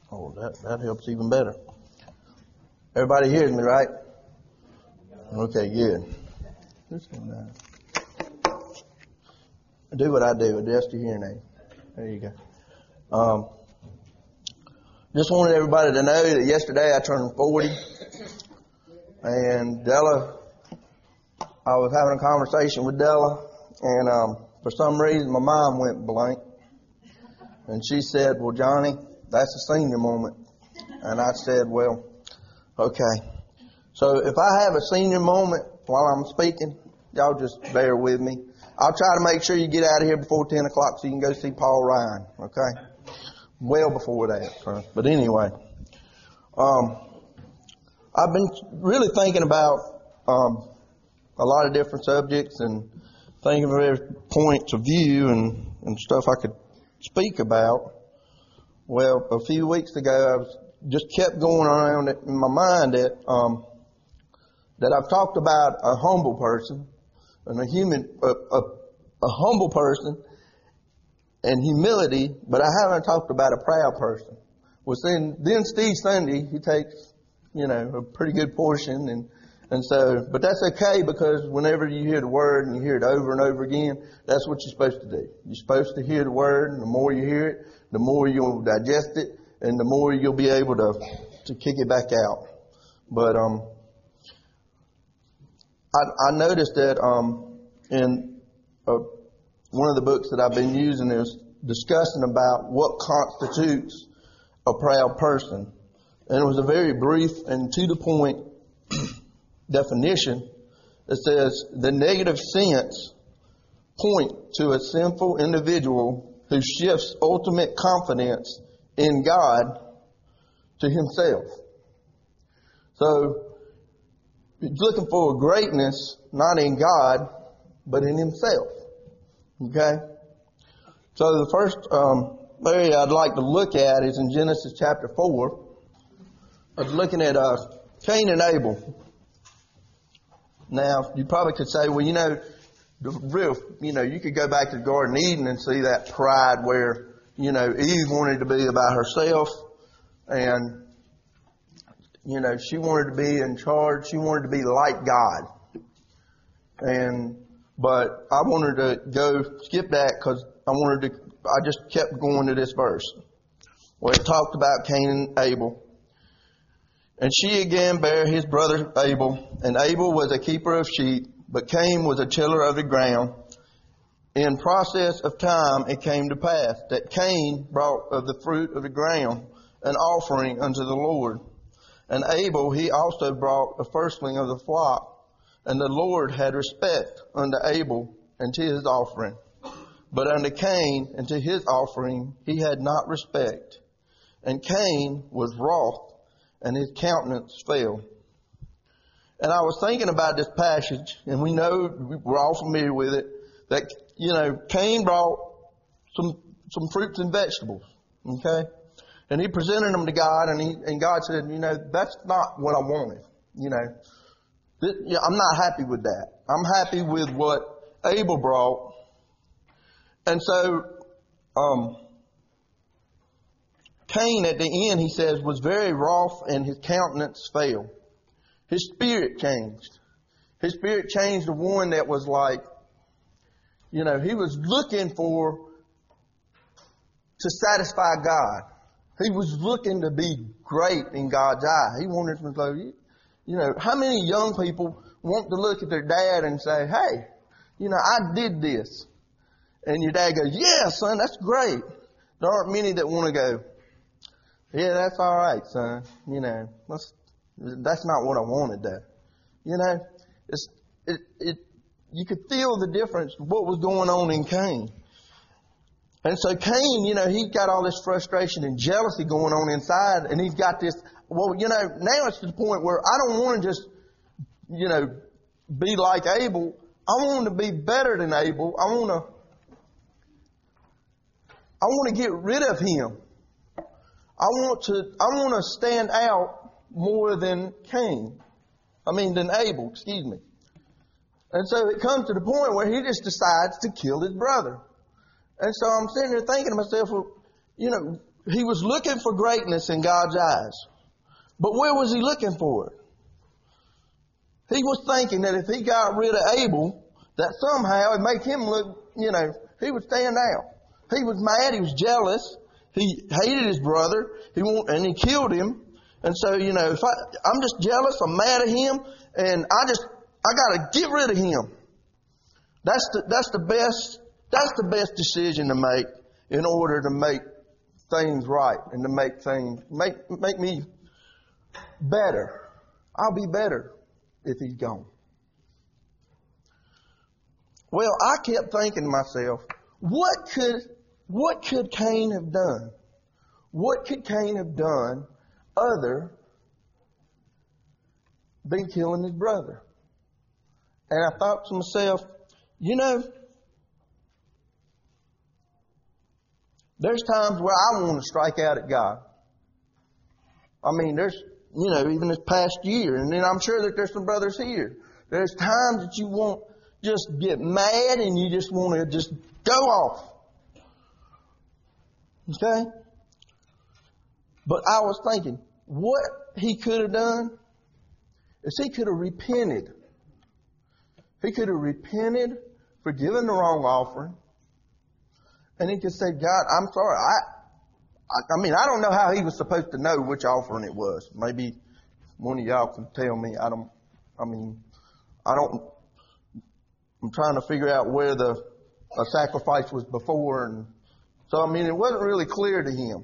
Oh, that helps even better. Everybody hears me, right? Okay, good. Do what I do, adjust your hearing aid. There you go. Just wanted everybody to know that yesterday I turned 40. And Della, I was having a conversation with Della, and for some reason my mind went blank. And she said, well, Johnny, that's a senior moment. And I said, well, okay. So if I have a senior moment while I'm speaking, y'all just bear with me. I'll try to make sure you get out of here before 10 o'clock so you can go see Paul Ryan, okay? Well before that. So. But anyway, I've been really thinking about a lot of different subjects and thinking of various points of view and stuff I could speak about. Well, a few weeks ago, I just kept going around it in my mind that I've talked about a humble person and a humble person and humility, but I haven't talked about a proud person. Well, then Steve Sunday, he takes, a pretty good portion and so, but that's okay because whenever you hear the word and you hear it over and over again, that's what you're supposed to do. You're supposed to hear the word, and the more you hear it, the more you'll digest it, and the more you'll be able to kick it back out. But I noticed that in one of the books that I've been using is discussing about what constitutes a proud person. And it was a very brief and to the point definition that says the negative sense point to a sinful individual who shifts ultimate confidence in God to himself. So he's looking for greatness not in God but in himself. Okay? So the first area I'd like to look at is in Genesis chapter 4. I was looking at Cain and Abel. Now, you probably could say, well, you could go back to the Garden of Eden and see that pride where, Eve wanted to be about herself and, she wanted to be in charge. She wanted to be like God. But I wanted to skip that because I just kept going to this verse where it talked about Cain and Abel. And she again bare his brother Abel, and Abel was a keeper of sheep, but Cain was a tiller of the ground. In process of time it came to pass that Cain brought of the fruit of the ground an offering unto the Lord. And Abel he also brought a firstling of the flock. And the Lord had respect unto Abel and to his offering. But unto Cain and to his offering he had not respect. And Cain was wroth, and his countenance fell. And I was thinking about this passage, and we're all familiar with it, that, Cain brought some fruits and vegetables, okay? And he presented them to God, and God said, that's not what I wanted, I'm not happy with that. I'm happy with what Abel brought. And so, Cain at the end, he says, was very wroth and his countenance fell. His spirit changed. His spirit changed to one that was like, he was looking to satisfy God. He was looking to be great in God's eye. He wanted to go, how many young people want to look at their dad and say, hey, I did this. And your dad goes, yeah, son, that's great. There aren't many that want to go, yeah, that's all right, son. That's not what I wanted there. You could feel the difference of what was going on in Cain. And so Cain, he got all this frustration and jealousy going on inside, and he's got this, now it's to the point where I don't want to just, be like Abel. I want to be better than Abel. I want to get rid of him. I want to stand out more than than Abel, excuse me. And so it comes to the point where he just decides to kill his brother. And so I'm sitting there thinking to myself, well, he was looking for greatness in God's eyes. But where was he looking for it? He was thinking that if he got rid of Abel, that somehow it'd make him look, he would stand out. He was mad. He was jealous. He hated his brother. And he killed him. And so, if I'm just jealous, I'm mad at him, and I got to get rid of him. That's the best decision to make in order to make things right and to make me better. I'll be better if he's gone. Well, I kept thinking to myself, what could Cain have done? What could Cain have done other than killing his brother? And I thought to myself, there's times where I want to strike out at God. I mean, there's, even this past year, and then I'm sure that there's some brothers here. There's times that you won't just get mad and you just want to just go off. Okay? But I was thinking, what he could have done is he could have repented. He could have repented for giving the wrong offering. And he could say, God, I'm sorry. I don't know how he was supposed to know which offering it was. Maybe one of y'all can tell me. I'm trying to figure out where the sacrifice was before. And so, it wasn't really clear to him,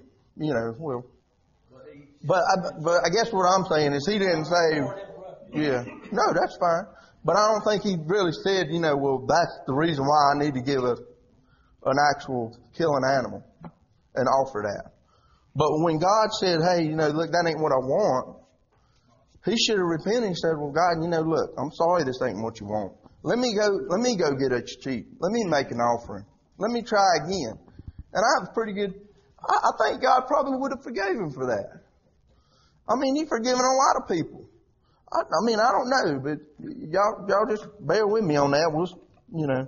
But I guess what I'm saying is he didn't say, no, that's fine. But I don't think he really said, that's the reason why I need to give an actual killing animal and offer that. But when God said, hey, look, that ain't what I want, he should have repented and said, well, God, look, I'm sorry this ain't what you want. Let me go get at you cheap. Let me make an offering. Let me try again. And I was pretty good. I think God probably would have forgave him for that. He's forgiven a lot of people. I don't know, but y'all just bear with me on that.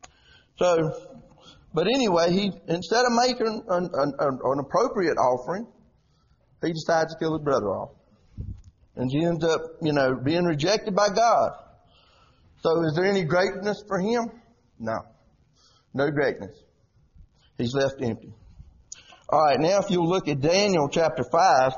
But anyway, he, instead of making an appropriate offering, he decides to kill his brother off. And he ends up, being rejected by God. So is there any greatness for him? No. No greatness. He's left empty. All right, now if you'll look at Daniel chapter 5,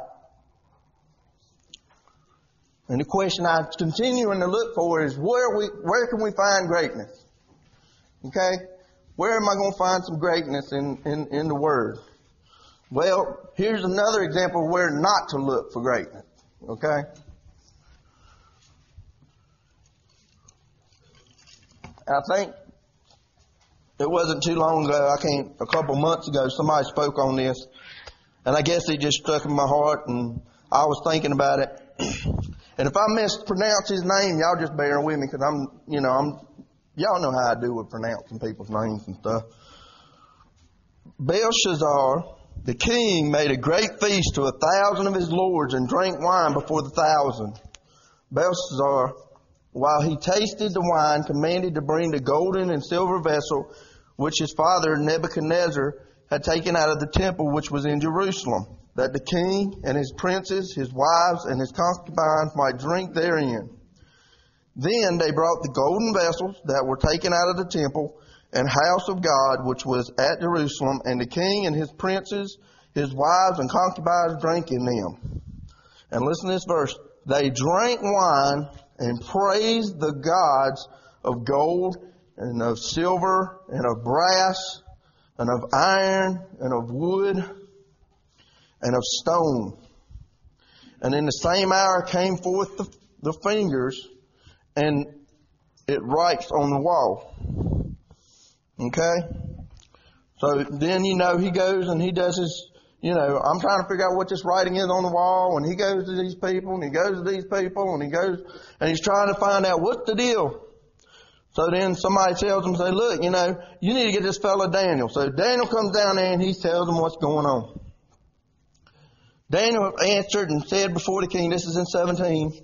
and the question I'm continuing to look for is where can we find greatness? Okay? Where am I going to find some greatness in the Word? Well, here's another example of where not to look for greatness. Okay? I think it wasn't too long ago, a couple months ago, somebody spoke on this, and I guess it just struck in my heart, and I was thinking about it. And if I mispronounce his name, y'all just bear with me, because y'all know how I do with pronouncing people's names and stuff. Belshazzar, the king, made a great feast to 1,000 of his lords and drank wine before the 1,000. Belshazzar, while he tasted the wine, commanded to bring the golden and silver vessel which his father Nebuchadnezzar had taken out of the temple which was in Jerusalem, that the king and his princes, his wives, and his concubines might drink therein. Then they brought the golden vessels that were taken out of the temple and house of God, which was at Jerusalem, and the king and his princes, his wives, and concubines drank in them. And listen to this verse. They drank wine and praised the gods of gold and of silver and of brass and of iron and of wood and of stone. And in the same hour came forth the fingers, and it writes on the wall. Okay? So then, he goes and he does his, I'm trying to figure out what this writing is on the wall, and he goes to these people, and he goes to these people, and he goes, and he's trying to find out what's the deal. So then somebody tells him, say, look, you need to get this fellow Daniel. So Daniel comes down there and he tells them what's going on. Daniel answered and said before the king, this is in 17,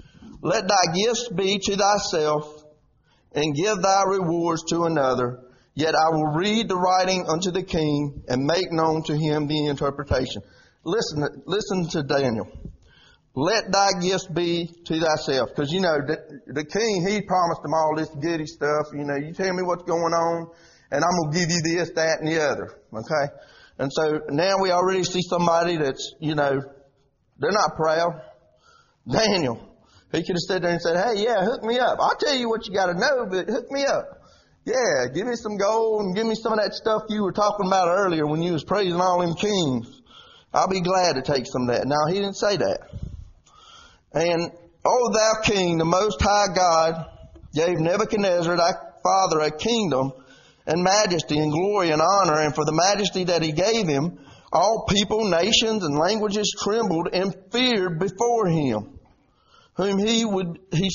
let thy gifts be to thyself, and give thy rewards to another, Yet I will read the writing unto the king and make known to him the interpretation. Listen to Daniel. Let thy gifts be to thyself. Because, the king, he promised them all this goody stuff. You tell me what's going on, and I'm going to give you this, that, and the other. Okay? And so now we already see somebody that's, they're not proud. Daniel, he could have stood there and said, hey, yeah, hook me up. I'll tell you what you got to know, but hook me up. Yeah, give me some gold and give me some of that stuff you were talking about earlier when you was praising all them kings. I'll be glad to take some of that. Now, he didn't say that. And, O thou king, the most high God gave Nebuchadnezzar thy father a kingdom and majesty and glory and honor, and for the majesty that he gave him, all people, nations, and languages trembled and feared before him. Whom he would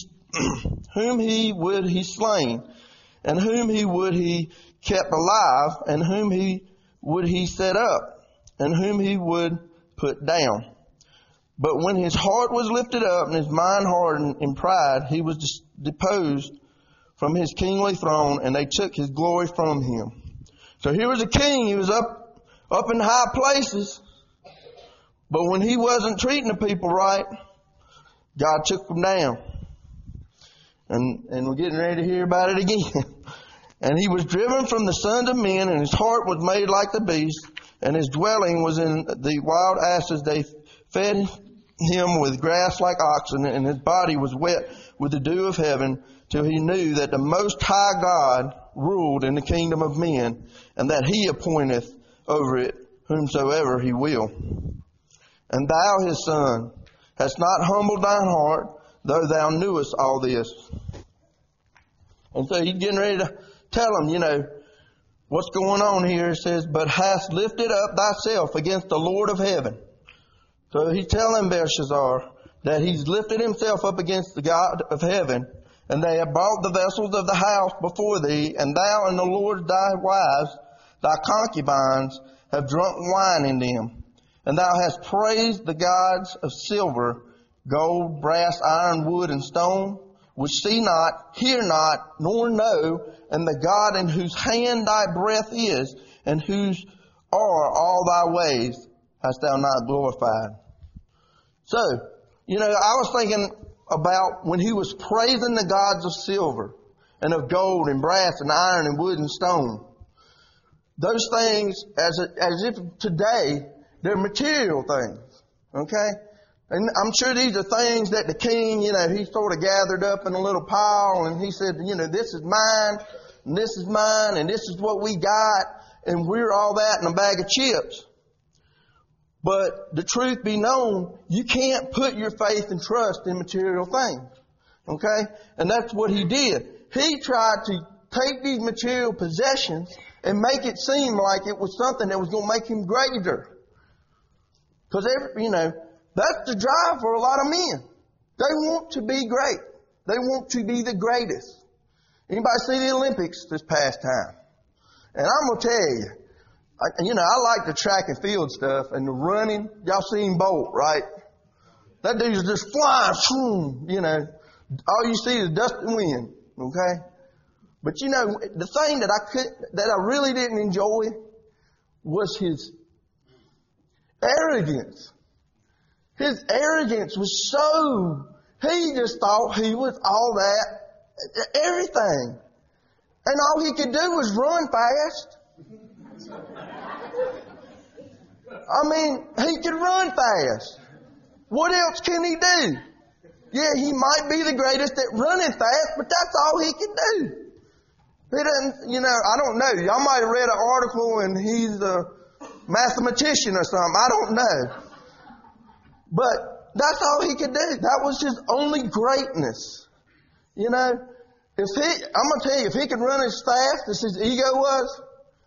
he slain, and whom he would he kept alive, and whom he would he set up, and whom he would put down. But when his heart was lifted up and his mind hardened in pride, he was deposed from his kingly throne, and they took his glory from him. So here was a king. He was up in high places. But when he wasn't treating the people right, God took him down. And we're getting ready to hear about it again. And he was driven from the sons of men, and his heart was made like the beast, and his dwelling was in the wild asses. They fed him with grass like oxen, and his body was wet with the dew of heaven, till he knew that the Most High God ruled in the kingdom of men, and that he appointeth over it whomsoever he will. And thou, his son, hast not humbled thine heart, though thou knewest all this. And so he's getting ready to tell him, what's going on here. It says, but hast lifted up thyself against the Lord of heaven. So he's telling Belshazzar that he's lifted himself up against the God of heaven, and they have brought the vessels of the house before thee, and thou and the Lord thy wives, thy concubines, have drunk wine in them. And thou hast praised the gods of silver, gold, brass, iron, wood, and stone, which see not, hear not, nor know, and the God in whose hand thy breath is, and whose are all thy ways, hast thou not glorified. So, I was thinking about when he was praising the gods of silver and of gold and brass and iron and wood and stone. Those things, as if today, they're material things. Okay? And I'm sure these are things that the king, he sort of gathered up in a little pile, and he said, this is mine, and this is mine, and this is what we got, and we're all that in a bag of chips. But the truth be known, you can't put your faith and trust in material things. Okay? And that's what he did. He tried to take these material possessions and make it seem like it was something that was going to make him greater. Because, that's the drive for a lot of men. They want to be great. They want to be the greatest. Anybody see the Olympics this past time? And I'm going to tell you, I like the track and field stuff and the running. Y'all seen Bolt, right? That dude's just flying, all you see is dust and wind, okay? But the thing that I really didn't enjoy was his arrogance. His arrogance was he just thought he was all that, everything. And all he could do was run fast. He could run fast. What else can he do? Yeah, he might be the greatest at running fast, but that's all he can do. He doesn't, I don't know. Y'all might have read an article and he's a mathematician or something. I don't know. But that's all he could do. That was his only greatness. I'm going to tell you, if he could run as fast as his ego was,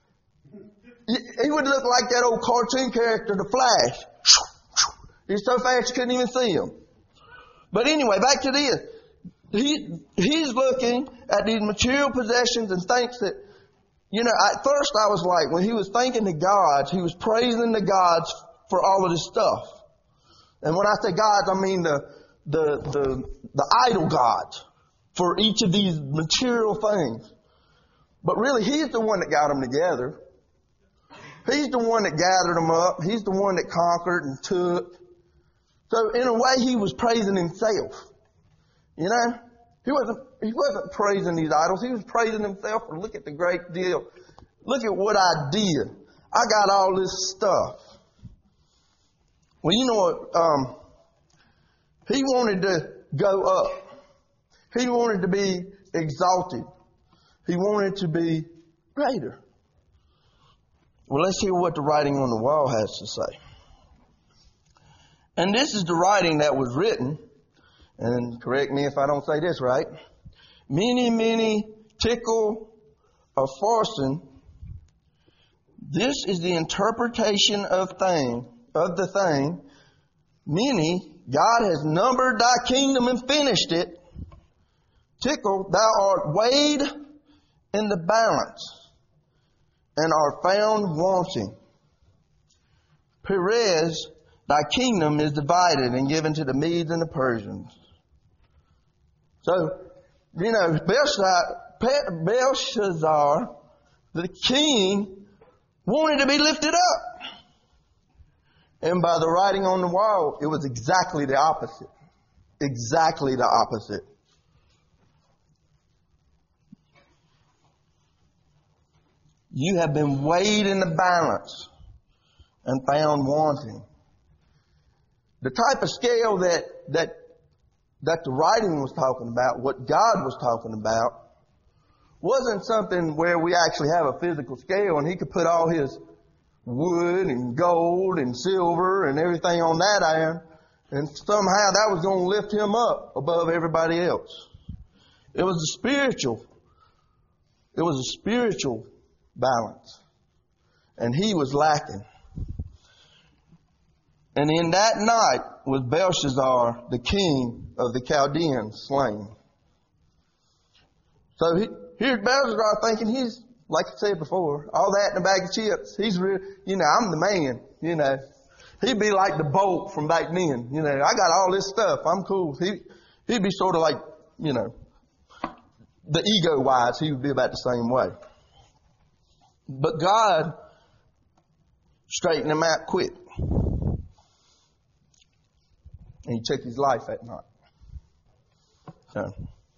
he would look like that old cartoon character, the Flash. He's so fast you couldn't even see him. But anyway, back to this. He's looking at these material possessions and thinks that, at first I was like, when he was thanking the gods, he was praising the gods for all of this stuff. And when I say gods, I mean the idol gods for each of these material things. But really, he's the one that got them together. He's the one that gathered them up. He's the one that conquered and took. So in a way, he was praising himself. You know? He wasn't praising these idols. He was praising himself. And look at the great deal. Look at what I did. I got all this stuff. Well, you know what? He wanted to go up. He wanted to be exalted. He wanted to be greater. Well, let's hear what the writing on the wall has to say. And this is the writing that was written. And correct me if I don't say this right. Mene, tekel, upharsin. This is the interpretation of the thing. Mene, God has numbered thy kingdom and finished it. Tekel, thou art weighed in the balance and are found wanting. Peres, thy kingdom is divided and given to the Medes and the Persians. So, you know, Belshazzar, the king, wanted to be lifted up. And by the writing on the wall, it was exactly the opposite. Exactly the opposite. You have been weighed in the balance and found wanting. The type of scale that the writing was talking about, what God was talking about, wasn't something where we actually have a physical scale and he could put all his wood and gold and silver and everything on that iron, and somehow that was going to lift him up above everybody else. It was a spiritual balance. And he was lacking. And in that night was Belshazzar, the king of the Chaldeans, slain. So here's Belshazzar thinking he's, like I said before, all that in a bag of chips. He's real, I'm the man, He'd be like the Bolt from back then, I got all this stuff, I'm cool. He'd be sort of like, the ego-wise, he would be about the same way. But God straightened him out quick. And he took his life that night. So,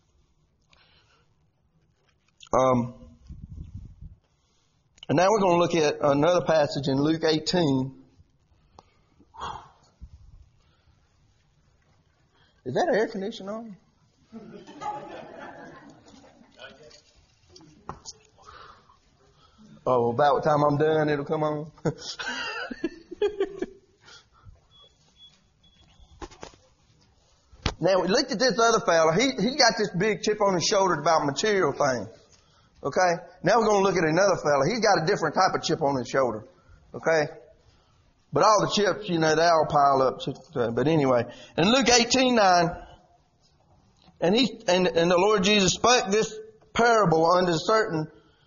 and now we're going to look at another passage in Luke 18. Is that air conditioner on? Oh, about the time I'm done, it'll come on. Now, we looked at this other fella. He got this big chip on his shoulder about material things. Okay? Now we're going to look at another fella. He's got a different type of chip on his shoulder. Okay? But all the chips, they all pile up. But anyway, in Luke 18:9, and the Lord Jesus spoke this parable unto certain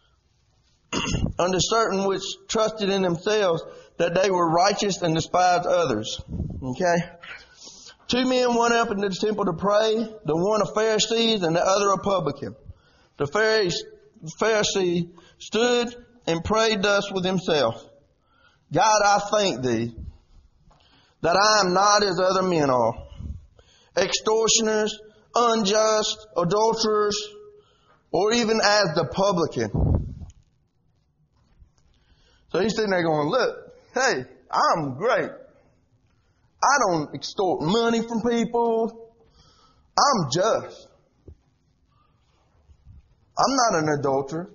which trusted in themselves that they were righteous and despised others. Okay? 2 men went up into the temple to pray, the one a Pharisee and the other a publican. The Pharisee stood and prayed thus with himself. God, I thank thee that I am not as other men are, extortioners, unjust, adulterers, or even as the publican. So he's sitting there going, look, hey, I'm great. I don't extort money from people. I'm just. I'm not an adulterer.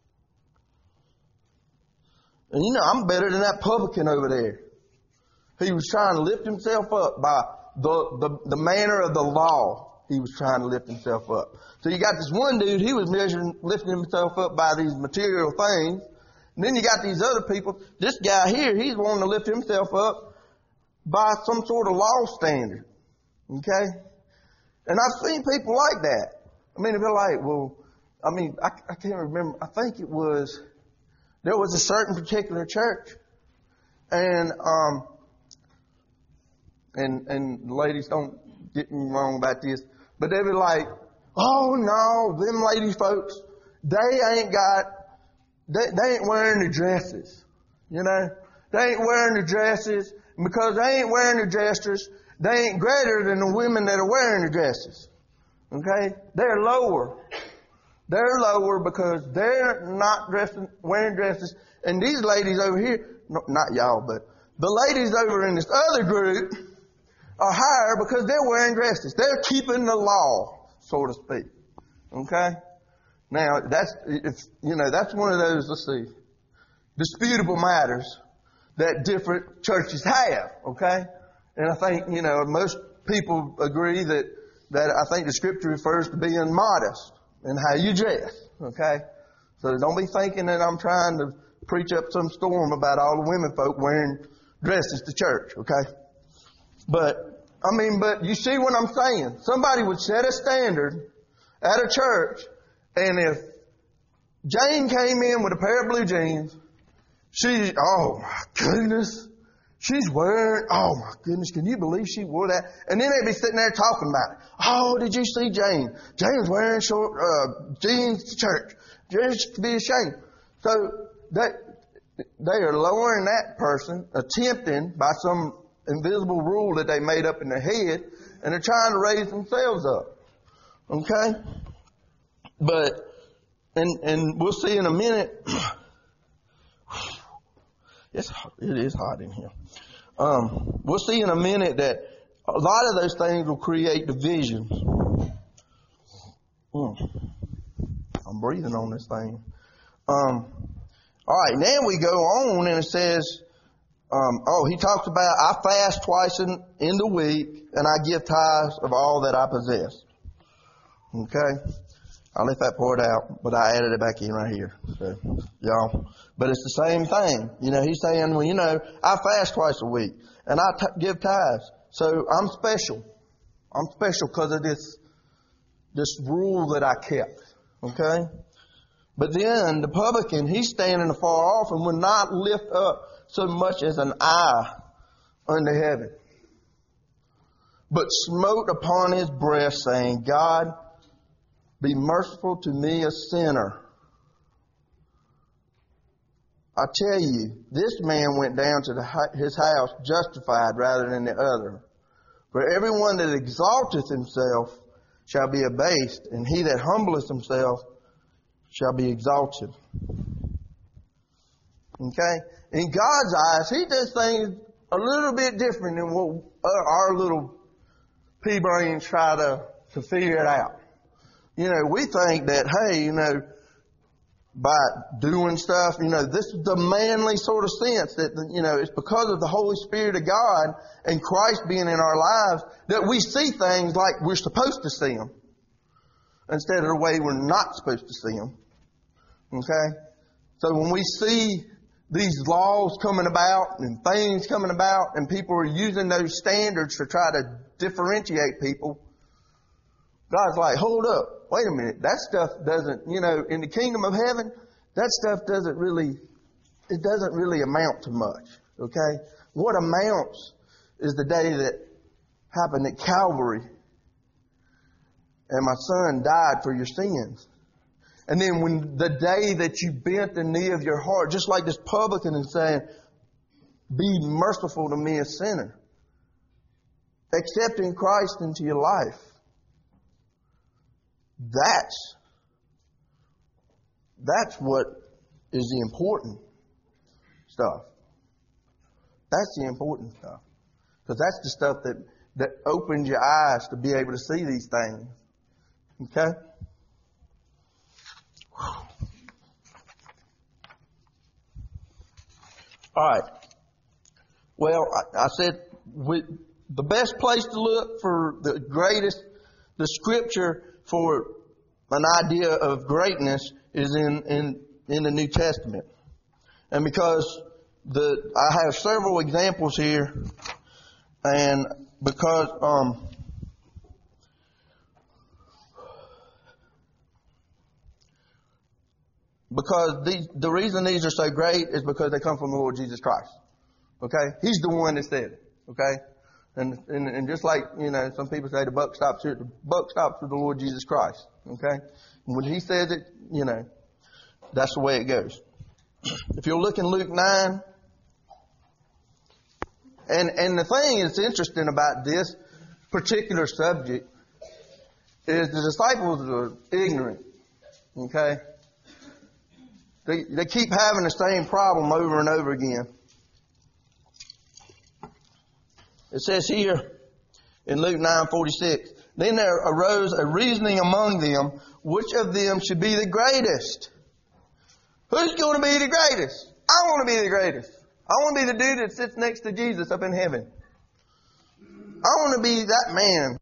And I'm better than that publican over there. He was trying to lift himself up by the manner of the law. He was trying to lift himself up. So you got this one dude, he was lifting himself up by these material things. And then you got these other people. This guy here, he's wanting to lift himself up by some sort of law standard. Okay? And I've seen people like that. They're like, I can't remember. I think there was a certain particular church. And ladies, don't get me wrong about this, but they were like, oh no, them lady folks, they ain't wearing the dresses. You know, they ain't wearing the dresses. And because they ain't wearing the dresses, they ain't greater than the women that are wearing the dresses. Okay? They're lower. They're lower because they're not wearing dresses. And these ladies over here, no, not y'all, but the ladies over in this other group are higher because they're wearing dresses. They're keeping the law, so to speak. Okay? Now, that's one of those, let's see, disputable matters that different churches have. Okay? And I think, most people agree that I think the scripture refers to being modest in how you dress. Okay? So don't be thinking that I'm trying to preach up some storm about all the women folk wearing dresses to church. Okay? But you see what I'm saying? Somebody would set a standard at a church, and if Jane came in with a pair of blue jeans, oh my goodness, she's wearing, oh my goodness, can you believe she wore that? And then they'd be sitting there talking about it. Oh, did you see Jane? Jane's wearing short jeans to church. Just to be ashamed. So they are lowering that person, attempting by some invisible rule that they made up in their head, and they're trying to raise themselves up. Okay? But, and we'll see in a minute. It is hot in here. We'll see in a minute that a lot of those things will create divisions. I'm breathing on this thing. All right, now we go on and it says, he talks about, I fast twice in the week and I give tithes of all that I possess. Okay? I left that part out, but I added it back in right here. So, y'all. But it's the same thing. He's saying, I fast twice a week and I give tithes. So I'm special. I'm special because of this rule that I kept. Okay? But then the publican, he's standing afar off and will not lift up so much as an eye unto heaven, but smote upon his breast, saying, God, be merciful to me, a sinner. I tell you, this man went down to his house justified rather than the other. For everyone that exalteth himself shall be abased, and he that humbleth himself shall be exalted. Okay? In God's eyes, He does things a little bit different than what our little pea brains try to figure it out. We think that, hey, by doing stuff, this is the manly sort of sense that, it's because of the Holy Spirit of God and Christ being in our lives that we see things like we're supposed to see them instead of the way we're not supposed to see them. Okay? So when we see these laws coming about and things coming about and people are using those standards to try to differentiate people, God's like, hold up. Wait a minute. That stuff doesn't, in the kingdom of heaven, that stuff doesn't really amount to much. Okay? What amounts is the day that happened at Calvary and my son died for your sins. And then when the day that you bent the knee of your heart, just like this publican is saying, be merciful to me, a sinner. Accepting Christ into your life. That's what is the important stuff. That's the important stuff. Because that's the stuff that opens your eyes to be able to see these things. Okay? All right. Well, I said the best place to look for the scripture for an idea of greatness is in the New Testament. And because I have several examples here, and because the reason these are so great is because they come from the Lord Jesus Christ. Okay? He's the one that said it. Okay? And just like, some people say the buck stops here, the buck stops with the Lord Jesus Christ. Okay? And when He says it, that's the way it goes. If you'll look in Luke 9, and the thing that's interesting about this particular subject is the disciples are ignorant. Okay? They keep having the same problem over and over again. It says here in Luke 9:46, then there arose a reasoning among them, which of them should be the greatest? Who's going to be the greatest? I want to be the greatest. I want to be the dude that sits next to Jesus up in heaven. I want to be that man